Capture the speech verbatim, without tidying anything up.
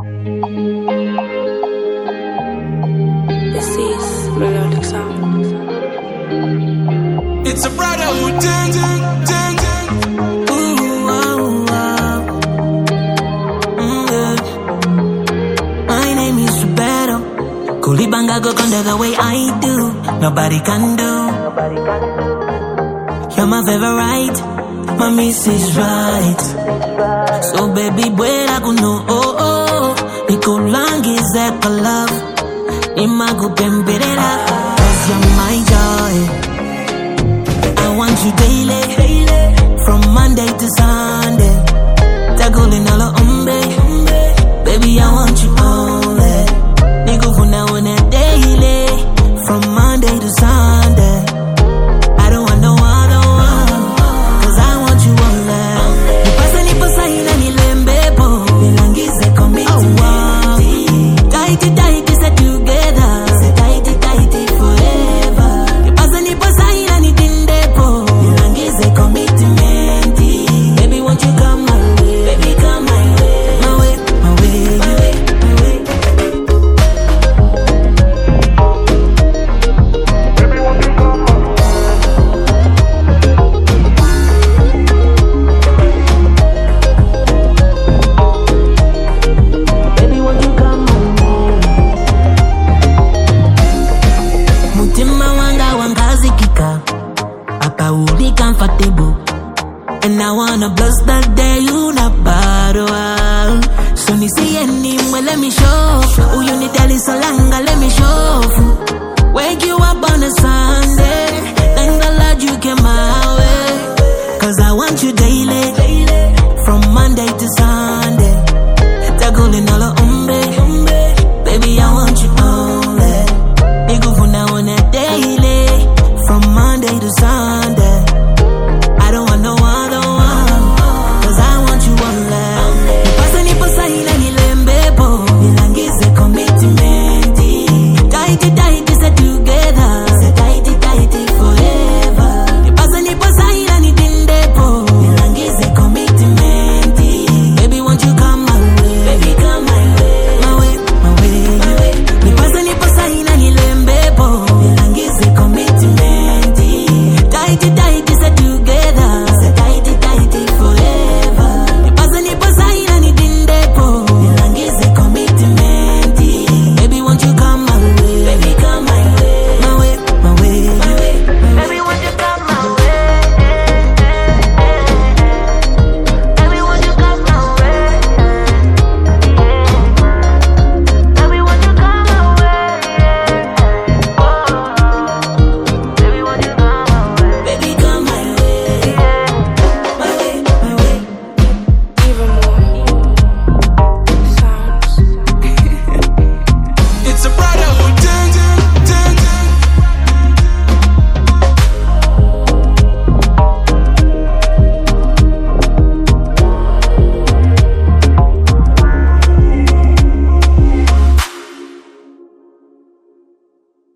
This is Melodic Sound. It's a brotherhood thing, thing, thing. Ooh, oh, oh. Mm, yeah. My name is Roberto. Kulibanga go conda the way I do. Nobody can do. You're my favorite. My miss is right. So baby, boy, I go know. Oh, oh. Niko langi zeka love. Imago pemberera. Cause you're my joy. I want you daily, daily. From Monday to Sunday. Tagolin ala umbe. Baby, I want you only. Nigga for now and a daily. From Monday to Sunday. I don't want no other one. Cause I want you only. Nipasa nipasa ina nilembepo. Nilangize commitment. Tighty tighty set together. Say tighty tighty forever. Nipasa nipasa ina nitindepo. Nilangize commitment. Baby, won't you come my way? Baby, come my way. My way, my way, my way, my way. Baby, won't you come my way? Baby, won't you come my way? Mutima wanga wangazi kika. Apa uli comfortable. And I wanna bless that day you na bado. So ni see anymore, let me show. Who you need tell so langa, let me show. Wake you up on a Sunday. Thank the Lord you came out.